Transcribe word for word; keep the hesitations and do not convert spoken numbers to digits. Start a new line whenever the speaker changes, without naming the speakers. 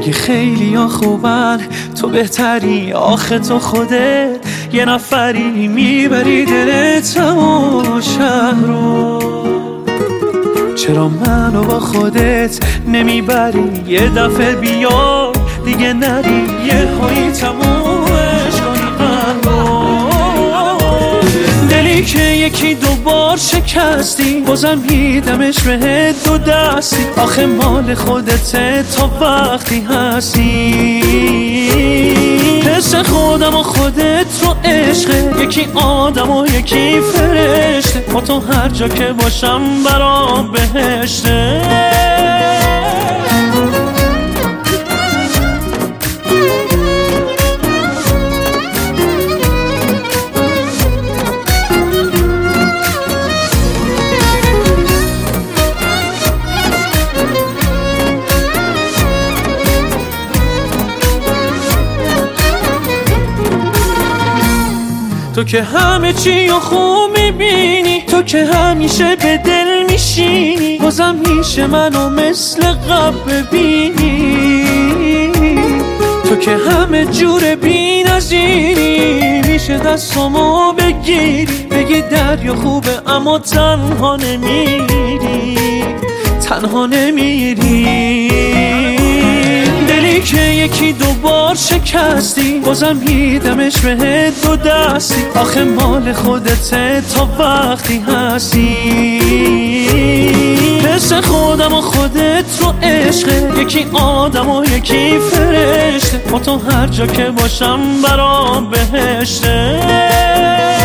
میگی خیلی ها خوبن تو بهتری، آخه تو خودت یه نفری میبری دل تمام شهر رو. چرا منو با خودت نمیبری یه دفعه بیا دیگه نری، یه هایی تمومش کنی قلبو. دلی که یکی دوبار شکستی بازم میدمش بهت دو دستی، آخه مال خودته تا وقتی هستی. حس خودم و خودت رو عشقه، یکی آدم و یکی فرشته، با تو هر جا که باشم برام بهشته. تو که همه چی رو خوب میبینی، تو که همیشه به دل میشینی، بازم میشه منو مثل قبل ببینی. تو که همه جور بی نظیری، میشه دستامو بگیری بگی دریا خوبه اما تنها نمیری، تنها نمیری. دلی که یکی دوبار شکستی بازم میدمش بهت دو دستی، آخه مال خودته تا وقتی هستی. حس خودم و خودت رو عشقه، یکی آدم و یکی فرشته، با تو هر جا که باشم برام بهشته.